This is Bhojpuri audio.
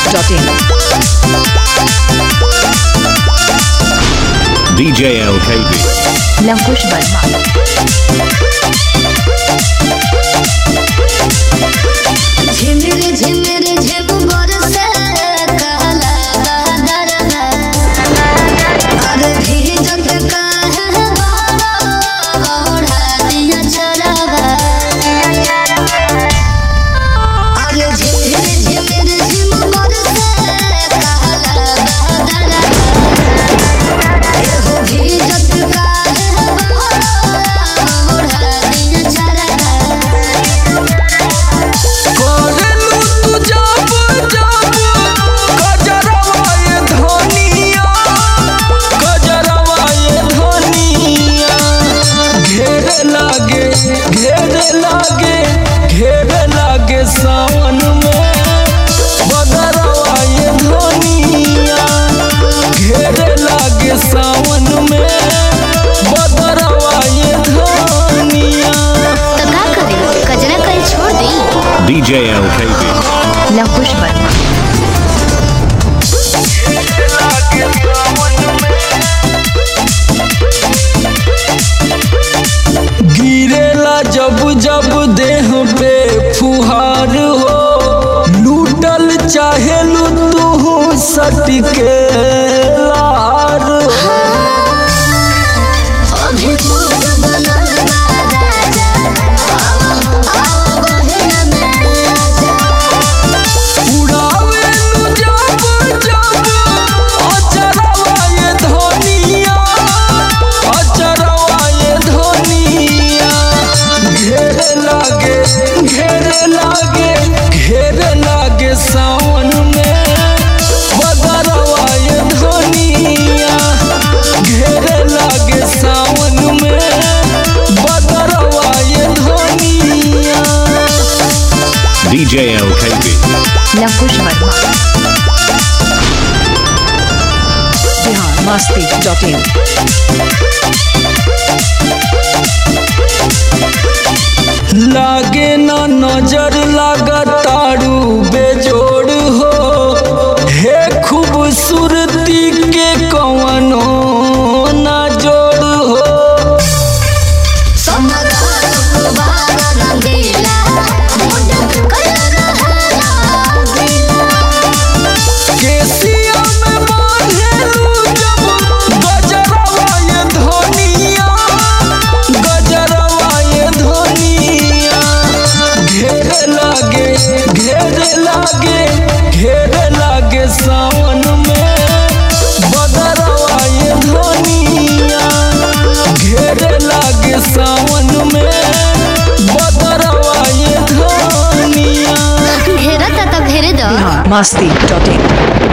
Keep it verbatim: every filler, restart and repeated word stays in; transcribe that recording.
dot in. D J L K B Lankush Verma. झिमिर झिमिर झिम बरसे कहला दरदा अरे भीजत काहे ओढ़ा दिया चरवा अरे झिमिर झिमिर झिम बरसे कहला दरदा एहो भीजत काहे ओढ़ा दिया चरवा सावन में बदरवा ये धनिया घेरे लागे सावन में बदरवा ये धनिया तो का करी कजरा कहीं छोड़ दी D J L K B Lankush Verma. घेरे लागे सावन में गिरेला जब जब देह पे फुहार हो लूटल चाहे लू तू सटके लार हो अभी खूब बनल बा राजा आओ बहिना में राजा उड़ावे लू जब जब अचरवा ये धनिया अचरवा ये धनिया घेरे लागे घेरे लागे घेरे लागे सावन में बदरवा ये धनिया घेरे लागे सावन में बदरवा ये धनिया D J L K B Lankush Verma. Bihar Masti dot in. लागे ना नजर लगातारू बेजोड़ हो हे खूबसूरती के कवनो ना जोड़ हो समरा सुबारा रंगीला मुंड कलर हरा गीला केसिया में बांधेलू जब गजरवा ये धनिया गजरवा ये धनिया घेरे लागे घेरे लागे घेरे लागे सावन में बदरवा ये धनिया घेरे लागे सावन में बदरवा ये धनिया घेरा ता घेरे दो बिहार मस्ती dot in.